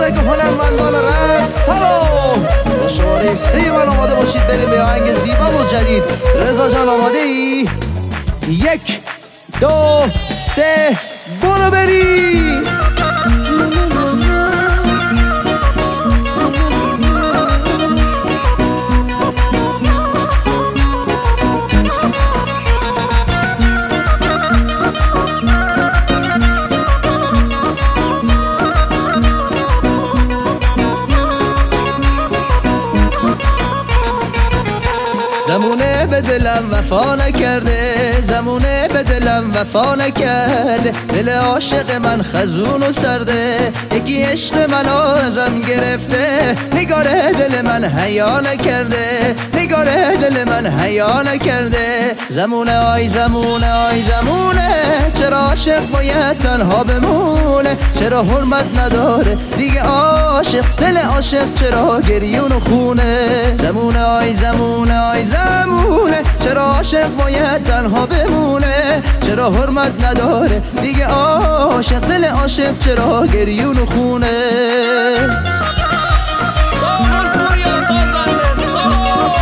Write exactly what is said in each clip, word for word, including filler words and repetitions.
مزک هنرمندان رقص سلام با شماره سه من آماده باشید بریم به آهنگ زیبا و جدید. رضا جان آماده ای؟ یک دو سه برو بریم. زمونه به دلم وفا نکرده، زمونه به دلم وفا نکرده، دل عاشق من خزون و سرده، یکی عشق من ازم گرفته، نگاره دل من حیا نکرده، نگاره دل من حیا نکرده. زمونه آی زمونه آی زمونه، چرا عاشق باید تنها بمونه، چرا حرمت نداره دیگه عاشق، دل عاشق چرا گریون و خونه. زمونه آی زمونه آی زمونه، چرا عاشق باید تنها بمونه، چرا حرمت نداره دیگه عاشق، دل عاشق چرا گریون و خونه. سامان پوریا سازنده سامان.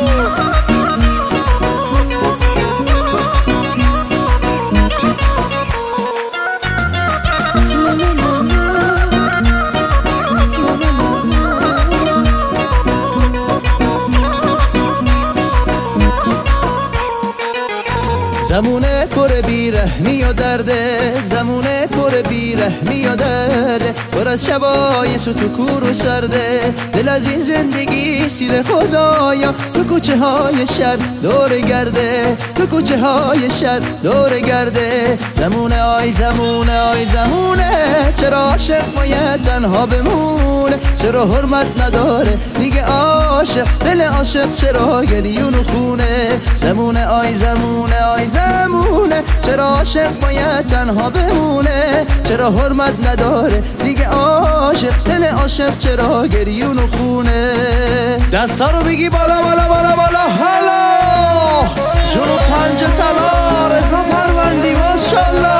زمونه پر بیرحمی و درده، زمونه پر بیرحمی و درده، پر از شبای سوت و کور و سرده، دل از این زندگی سیر خدایا، تو کوچه های شهر دور گرده، تو کوچه های شهر دور گرده. زمونه آی زمونه آی زمونه، چرا عاشق باید تنها بمونه، چرا حرمت نداره دیگه عاشق، دل عاشق چرا گریون و خونه. زمونه آی زمونه آی زمونه، چرا عاشق باید تنها بمونه، چرا حرمت نداره دیگه عاشق، دل عاشق چرا گریون و خونه. دستا رو بگی بالا بالا بالا بالا حالا جنوب پنج سلا رضا پروندی ماشاءالله.